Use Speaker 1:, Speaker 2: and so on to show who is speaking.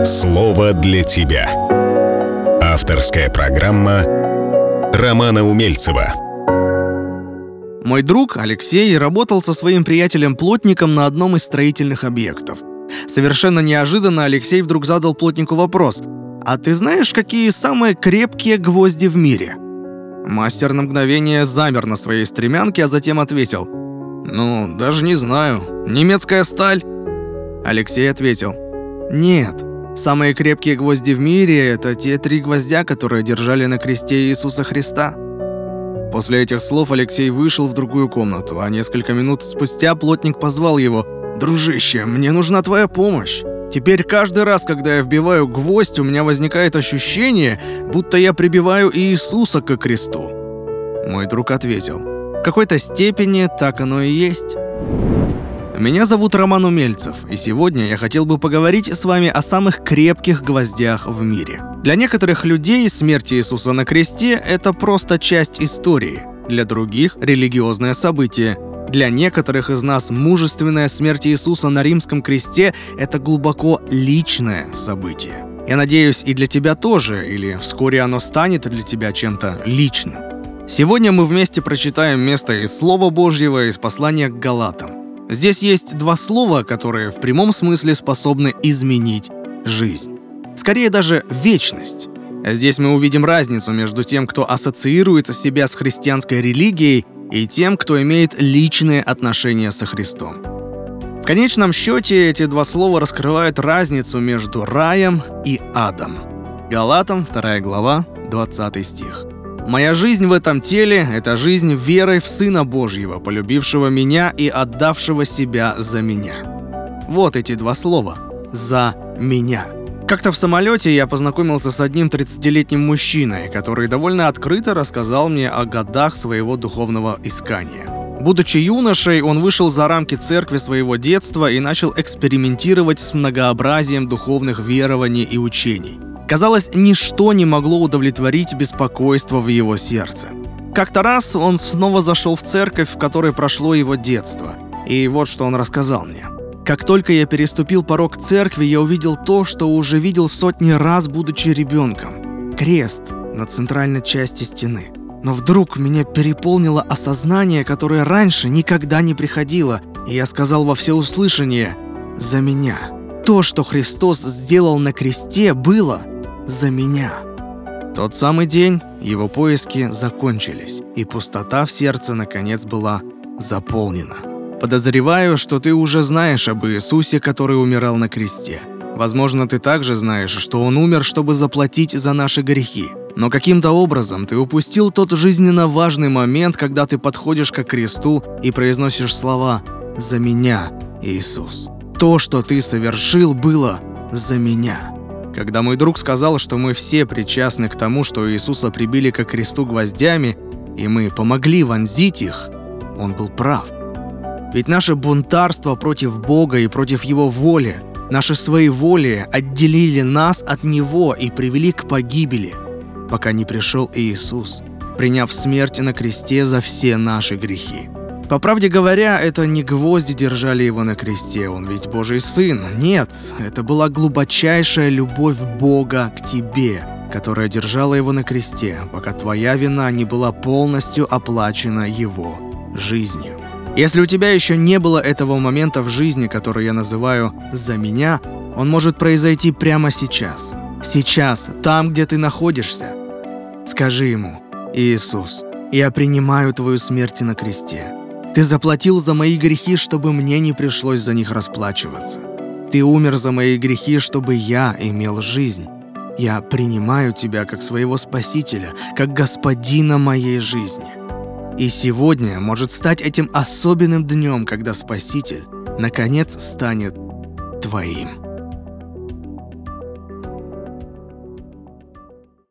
Speaker 1: Слово для тебя. Авторская программа Романа Умельцева.
Speaker 2: Мой друг Алексей работал со своим приятелем-плотником на одном из строительных объектов. Совершенно неожиданно Алексей вдруг задал плотнику вопрос: «А ты знаешь, какие самые крепкие гвозди в мире?» Мастер на мгновение замер на своей стремянке, а затем ответил: даже не знаю. Немецкая сталь?» Алексей ответил: «Нет, самые крепкие гвозди в мире – это те 3 гвоздя, которые держали на кресте Иисуса Христа». После этих слов Алексей вышел в другую комнату, а несколько минут спустя плотник позвал его: «Дружище, мне нужна твоя помощь. Теперь каждый раз, когда я вбиваю гвоздь, у меня возникает ощущение, будто я прибиваю Иисуса ко кресту». Мой друг ответил: «В какой-то степени так оно и есть». Меня зовут Роман Умельцев, и сегодня я хотел бы поговорить с вами о самых крепких гвоздях в мире. Для некоторых людей смерть Иисуса на кресте – это просто часть истории, для других – религиозное событие. Для некоторых из нас мужественная смерть Иисуса на римском кресте – это глубоко личное событие. Я надеюсь, и для тебя тоже, или вскоре оно станет для тебя чем-то личным. Сегодня мы вместе прочитаем место из Слова Божьего, из послания к Галатам. Здесь есть 2 слова, которые в прямом смысле способны изменить жизнь. Скорее даже вечность. Здесь мы увидим разницу между тем, кто ассоциирует себя с христианской религией, и тем, кто имеет личные отношения со Христом. В конечном счете эти 2 слова раскрывают разницу между раем и адом. Галатам, 2 глава, 20 стих. «Моя жизнь в этом теле – это жизнь верой в Сына Божьего, полюбившего меня и отдавшего себя за меня». Вот эти 2 слова «за меня». Как-то в самолете я познакомился с одним 30-летним мужчиной, который довольно открыто рассказал мне о годах своего духовного искания. Будучи юношей, он вышел за рамки церкви своего детства и начал экспериментировать с многообразием духовных верований и учений. Казалось, ничто не могло удовлетворить беспокойство в его сердце. Как-то раз он снова зашел в церковь, в которой прошло его детство. И вот что он рассказал мне. «Как только я переступил порог церкви, я увидел то, что уже видел сотни раз, будучи ребенком. Крест на центральной части стены. Но вдруг меня переполнило осознание, которое раньше никогда не приходило, и я сказал во всеуслышание: «За меня». То, что Христос сделал на кресте, было за меня. Тот самый день его поиски закончились, и пустота в сердце наконец была заполнена. Подозреваю, что ты уже знаешь об Иисусе, который умирал на кресте. Возможно, ты также знаешь, что Он умер, чтобы заплатить за наши грехи. Но каким-то образом ты упустил тот жизненно важный момент, когда ты подходишь ко кресту и произносишь слова «За меня, Иисус». То, что ты совершил, было за меня. Когда мой друг сказал, что мы все причастны к тому, что Иисуса прибили ко кресту гвоздями, и мы помогли вонзить их, он был прав. Ведь наше бунтарство против Бога и против Его воли, наше своеволие отделили нас от Него и привели к погибели, пока не пришел Иисус, приняв смерть на кресте за все наши грехи. По правде говоря, это не гвозди держали Его на кресте, Он ведь Божий Сын. Нет, это была глубочайшая любовь Бога к тебе, которая держала Его на кресте, пока твоя вина не была полностью оплачена Его жизнью. Если у тебя еще не было этого момента в жизни, который я называю «за меня», он может произойти прямо сейчас. Сейчас, там, где ты находишься. Скажи Ему: «Иисус, я принимаю Твою смерть на кресте. Ты заплатил за мои грехи, чтобы мне не пришлось за них расплачиваться. Ты умер за мои грехи, чтобы я имел жизнь. Я принимаю Тебя как своего Спасителя, как Господина моей жизни». И сегодня может стать этим особенным днем, когда Спаситель наконец станет твоим.